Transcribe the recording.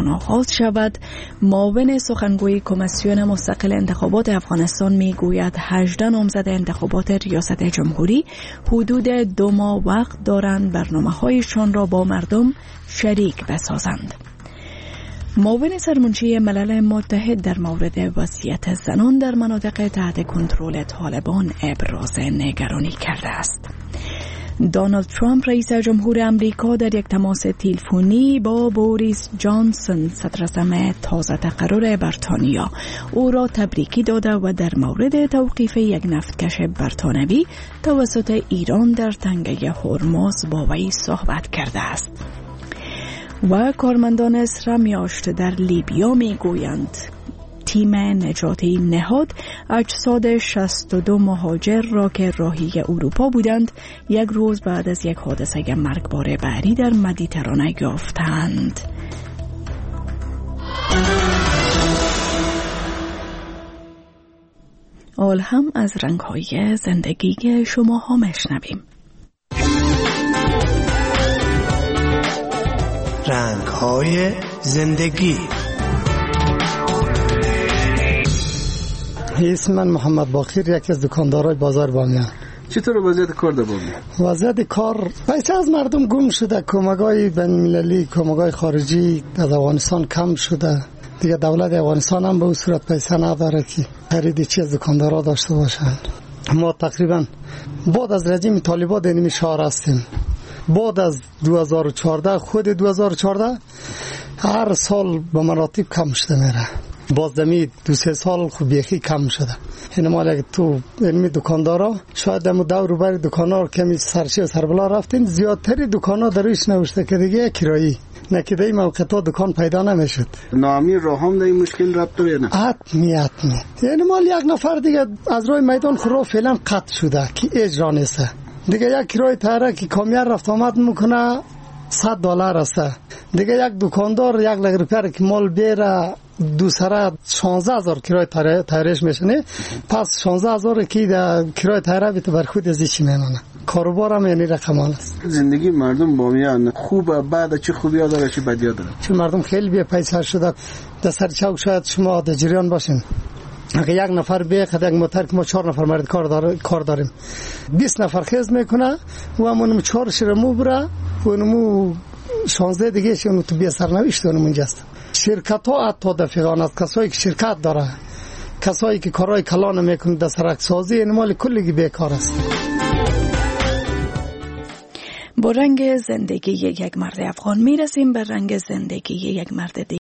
افغانستان آغاز شود. معاون سخنگوی کمیسیون مستقل انتخابات افغانستان میگوید 18 نامزد انتخابات ریاست جمهوری حدود 2 ماه وقت دارند برنامه‌هایشان را با مردم شریک بسازند. معاون سرمنشی ملل متحد در مورد وضعیت زنان در مناطق تحت کنترل طالبان ابراز نگرانی کرده است. دونالد ترامپ رئیس جمهور امریکا در یک تماس تلفنی با بوریس جانسون صدراعظم تازه تقرر بریتانیا او را تبریکی داده و در مورد توقیف یک نفتکش بریتانوی توسط ایران در تنگه هرمز با وی صحبت کرده است. و کارمندان اسرمیاشت در لیبیا میگویند تیم نجاتی نهاد اجساد 62 مهاجر را که راهی اروپا بودند یک روز بعد از یک حادثه مرگبار بحری در مدیترانه یافتند. حال هم از رنگ‌های زندگی شما ها میشنویم. رنگ‌های زندگی. اسم من محمد باقر، یکی از دکاندارای بازار بامیان. چطور وضعیت کار در بامیان؟ وضعیت کار پیسه از مردم گم شده، کمک‌های بین‌المللی، کمک‌های خارجی از افغانستان کم شده. دیگه دولت افغانستان هم به اون صورت پیسه نداره که خرید چیز دکاندارا داشته باشند. ما تقریبا بعد از رژیم طالبان در این شهر هستیم. بعد از 2014 خود 2014 هر سال به مراتب کم شده میره. بازدمی 2-3 سال خوب یکی کم شده. این مال اگه تو علمی دکاندارا شاید دم دور بر دکانا کمی سرچه و سربلا رفتین، زیادتری دکانا درویش نوشته که دیگه کرایی نکیده موقعا دکان پیدا نمیشد. نامی راه هم در این مشکل ربط یا نه؟ حتمی یعنی مال یک نفر دیگه از روی میدان خورو فعلا قطع شده که اجرا نیسته. دیگه یک کرای تایره که کامیار رفت آمد میکنه $100 است. دیگه یک دکاندار 1 لک روپیه که مال بیره دو سره 16,000 کرای تایرش میشنه، پس 16,000 که در کرای تایره بیت بر خود ازی چی میمونه. کاروبارم یعنی رقمان است. زندگی مردم بامیان خوبه، بعد چه خوبی ها داره چه بدی ها داره؟ چون مردم خیلی بی پیسه شده. در سر چوک شاید شما در جریان باشین، اگه یک نفر بیخد یک موتر که ما 4 نفر مرد کار داریم 20 نفر خیز میکنه و همونم 4 شرمو بره و اونمو 16 دیگه شونو تو بیا سرنوشت اونم اونجاست. شرکت ها حتی دفیقان از کسایی که شرکت داره، کسایی که کارهای کلان میکنه در سرک سازی، این مال کلگی بیکار است. با رنگ زندگی یک مرد افغان میرسیم به رنگ زندگی یک مرد دیگه.